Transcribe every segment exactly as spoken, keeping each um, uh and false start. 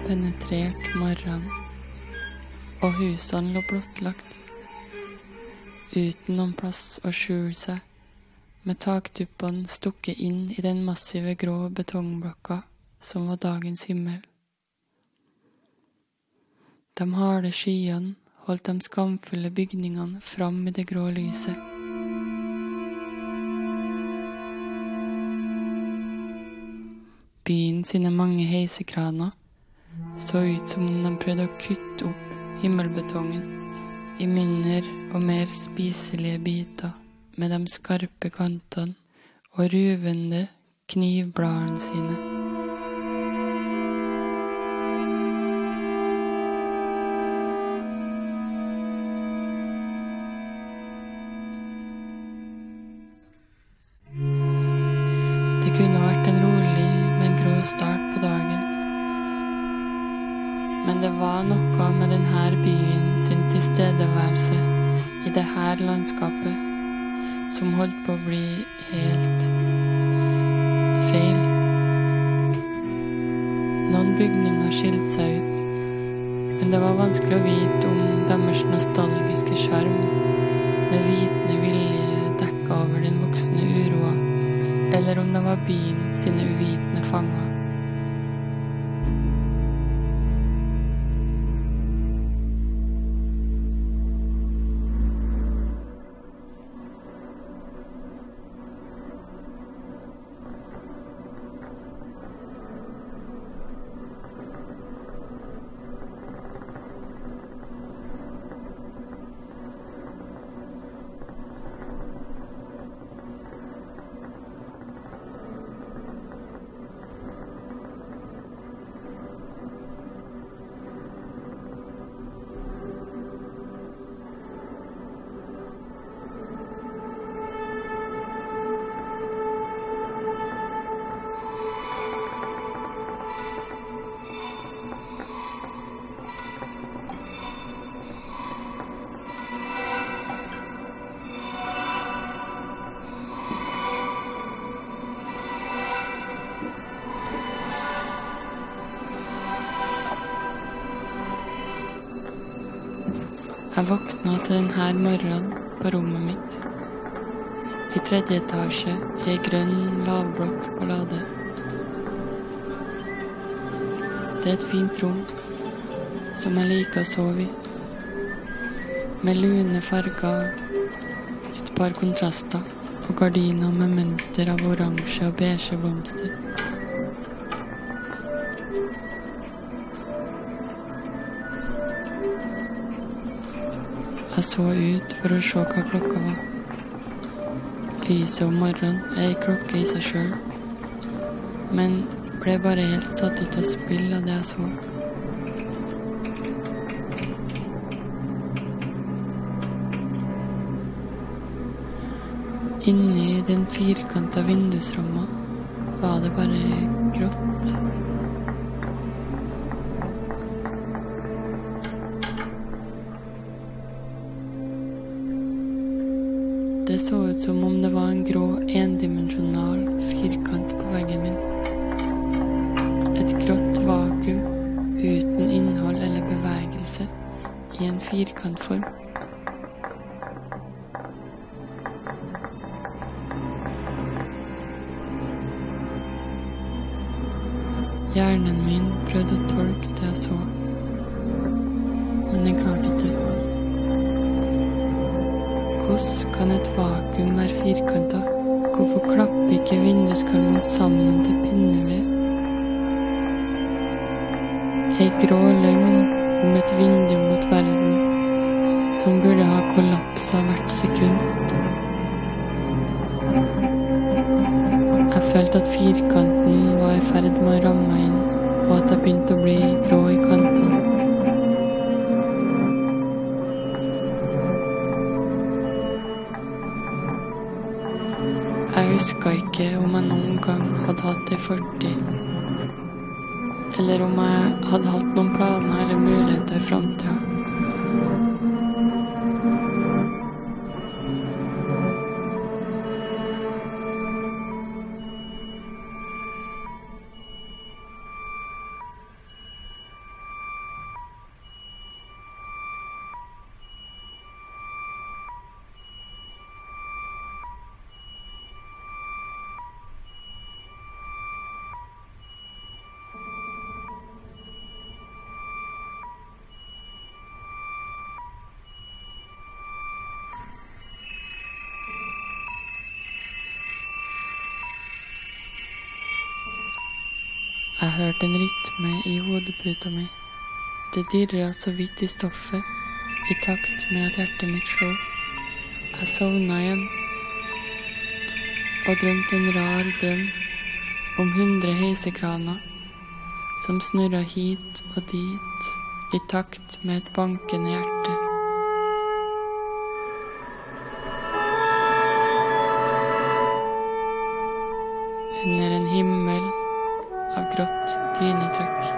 penetrert morgenen, og husene lå blottlagt, uten noen plass å skjule seg, med taktuppene stukket inn i den massive grå betongblokka som var dagens himmel. De harde skyene holdt de skamfulle bygningene fram i det grå lyset. Byen sine mange heisekraner så ut som om de prøvde å kutte opp himmelbetongen i mindre og mer spiselige biter med de skarpe kantene og ruvende knivbladene sine. Det kunne vært en rolig, men grå start på dagen. Men det var noe med denne byen sin tilstedeværelse i det her landskapet som holdt på å bli helt feil. Noen bygninger skilte seg ut, men det var vanskelig å vite om deres nostalgiske skjerm med vitende vilje dekket over den voksne uroa, eller om det var byen sine uvitende fanger. Jeg våknet til denne morgenen på rommet mitt, i tredje etasje i en grønn lavblokk på Lade. Det er et fint rom, som jeg liker å sove i, med lune farger, et par kontraster og gardiner med mønster av oransje og beige blomster. Jeg så ut for å se hva klokka var. Lyset om morgenen er en klokke i seg selv, men ble bare helt satt ut av spill av det jeg så. Inni den firkanta vindusromma var det bare grått. Det så ut som om det var en grå, endimensjonal firkant på veggen min. Et grått vakuum, uten innhold eller bevegelse, i en firkantform. Hjernen min prøvde å tolke det jeg så, men jeg klarte ikke. Hvordan kan et vakuum være firkantet? Hvorfor klapper ikke vinduskarmen sammen til pinneved? En grå løgn om et vindu mot verden, som burde ha kollapset hvert sekund. Jeg følte at firkanten var i ferd med å ramme inn, og at jeg begynte å bli grå i kantene. Jeg husker ikke om jeg noen gang hadde hatt en fortid, eller om jeg hadde hatt noen planer eller muligheter i fremtiden. hørte en rytme i hodeputa mi. Det dirret så vidt i stoffet, i takt med at hjertet mitt slår. Jeg sovna igjen, og drømte en rar drøm om hundre heisekraner som snurra hit og dit, i takt med et bankende hjerte. Under en himmel av grått dynetrekk.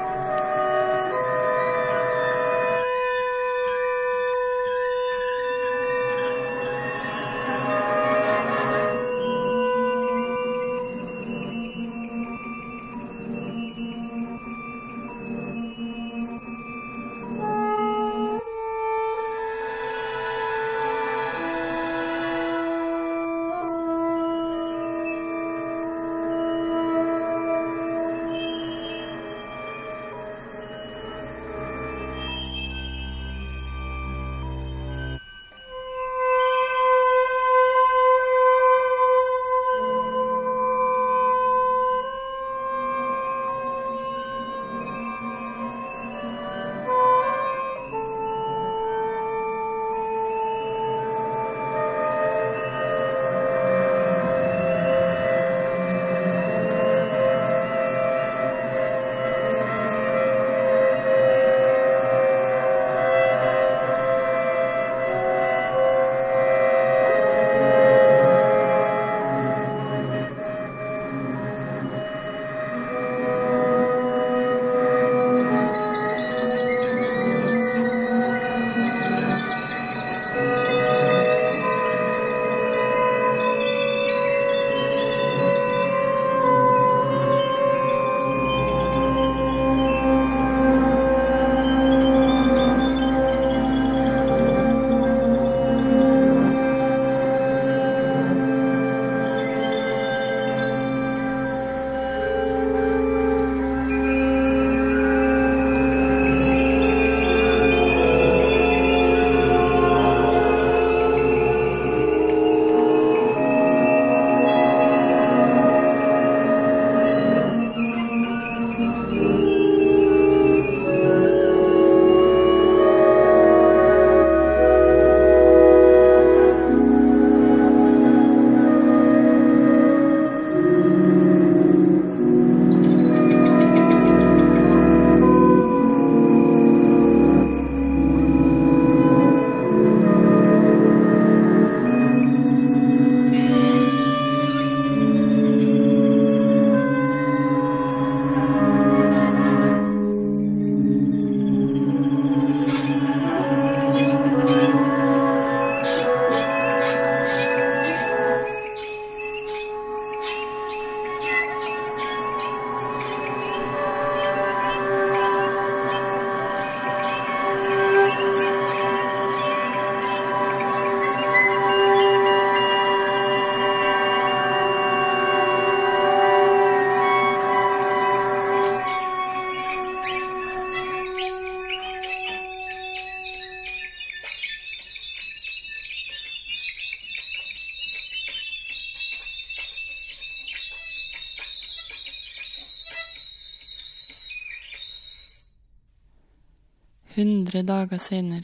hundre dager senere.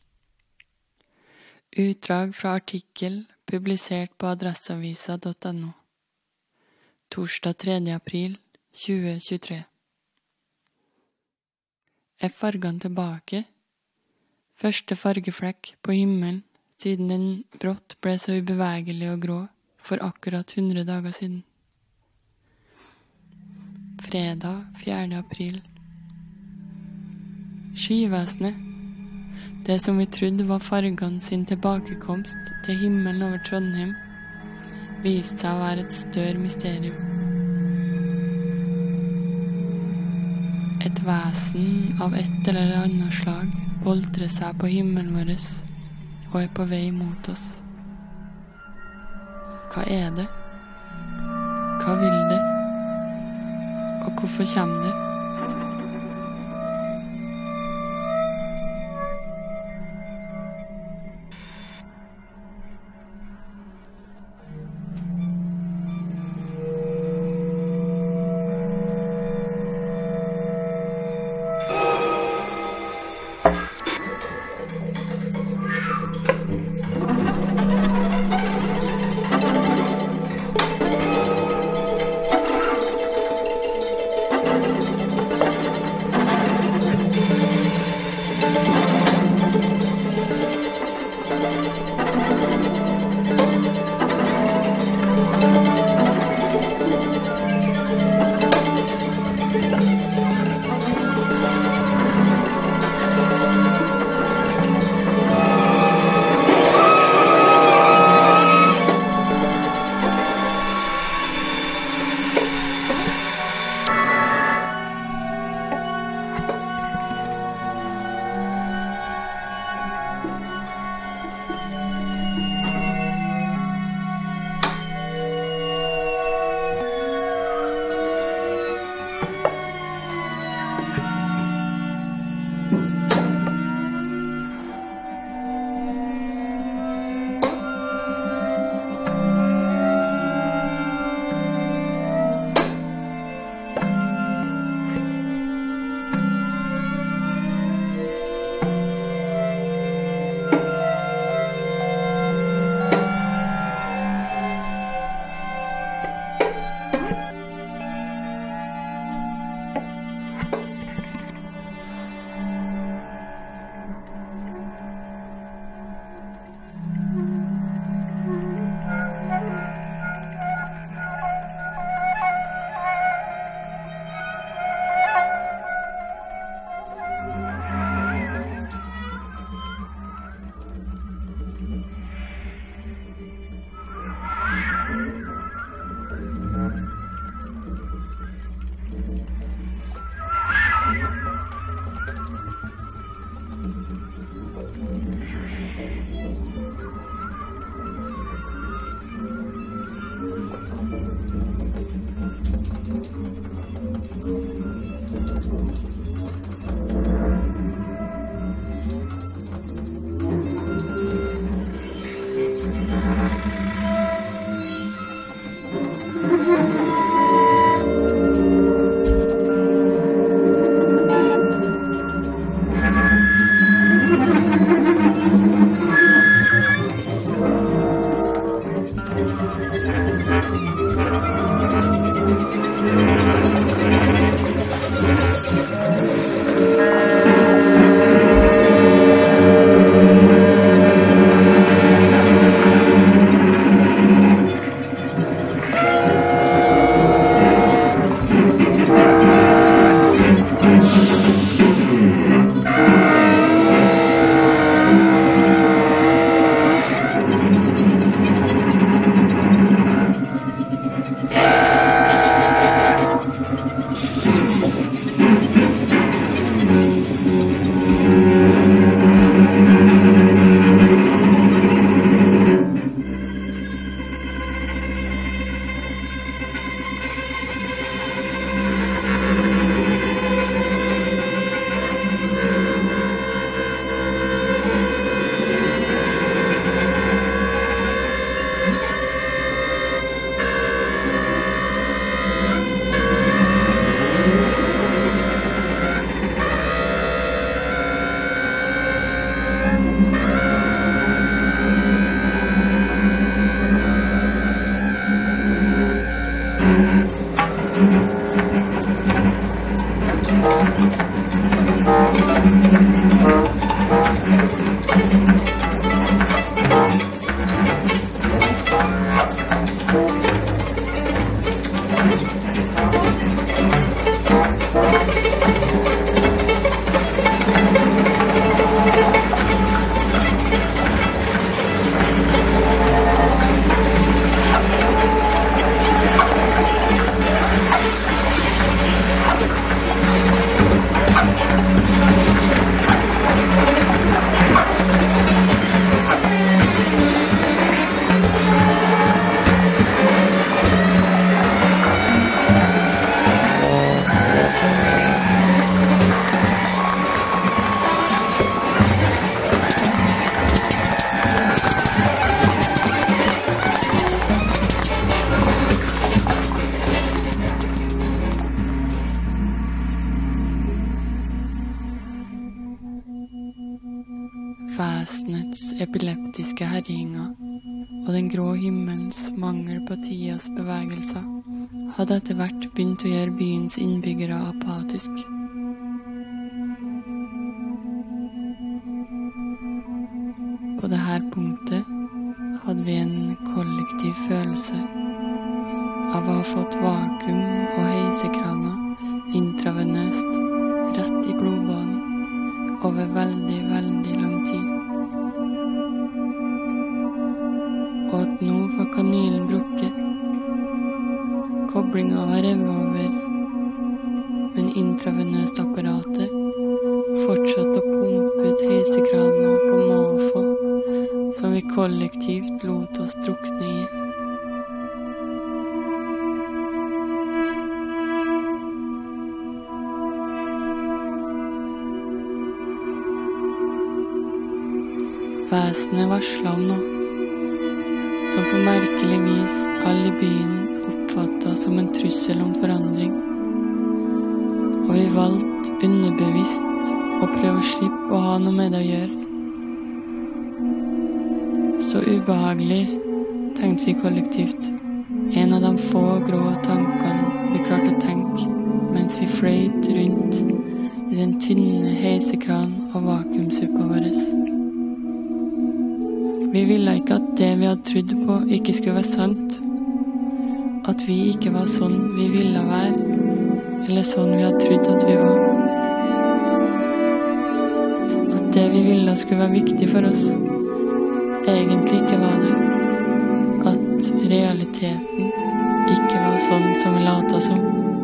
Utdrag fra artikkel publisert på adresseavisa punktum no. Torsdag tredje april tjue tjuetre. Er fargene tilbake? Første fargeflekk på himmelen siden den brått ble så ubevegelig og grå for akkurat hundre dager siden. Fredag fjerde april. Skyvesenet, det som vi trodde var fargene sin tilbakekomst til himmelen over Trondheim, viste seg å være et større mysterium. Et vesen av et eller annet slag boltrer seg på himmelen vår og er på vei mot oss. Hva er det? Hva vil det? Og hvorfor kommer det? Væsenets epileptiske herjinger og den grå himmelens mangel på tidas bevegelser hadde etter hvert begynt å gjøre byens innbyggere apatisk. På det her punktet hadde vi en kollektiv følelse av å ha fått vakuum og heisekraner intravenøst rett i blodbanen over veldig, veldig lang tid. Og at nå var kanylen brukket. Koblinga var revet over, men intravenøst apparatet fortsatte å pumpe ut heisekraner på måfå som vi kollektivt lot oss drukne i. Vesenet varsla om noe, som på merkelig vis alle i byen oppfattet som en trussel om forandring. Og vi valgte underbevisst å prøve å slippe å ha noe med det å gjøre. Så ubehagelig, tenkte vi kollektivt. En av de få grå tankene vi klarte å tenke mens vi fløyt rundt i den tynne heisekran og vakuumsuppa våres. Vi ville ikke at det vi hadde trodd på ikke skulle være sant. At vi ikke var sånn vi ville være, eller sånn vi hadde trodd at vi var. At det vi ville skulle være viktig for oss, egentlig ikke var det. At realiteten ikke var sånn som vi lata som.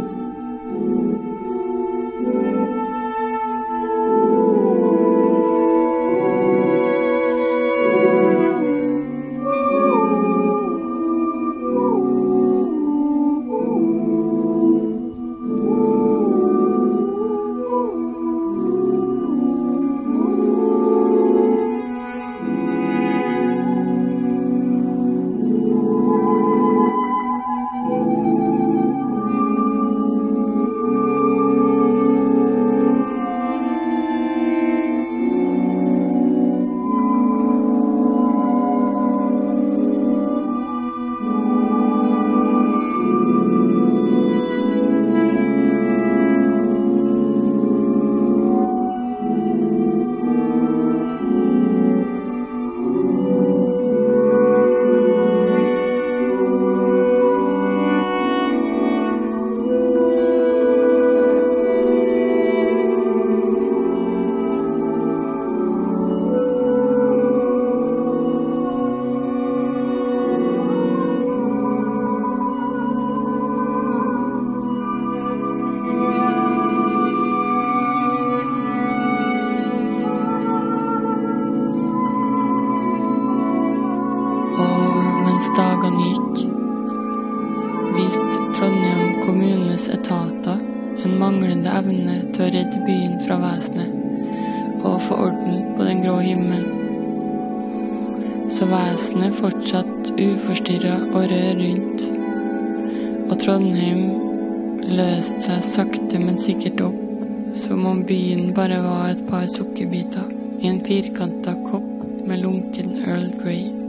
Dagene gikk, viste Trondheim kommunes etater en manglende evne til å redde byen fra vesenet og få orden på den grå himmelen. Så vesenet fortsatt uforstyrret å røre rundt, og Trondheim løste seg sakte, men sikkert opp, som om byen bare var et par sukkerbiter i en firkantet kopp med lunken Earl Grey.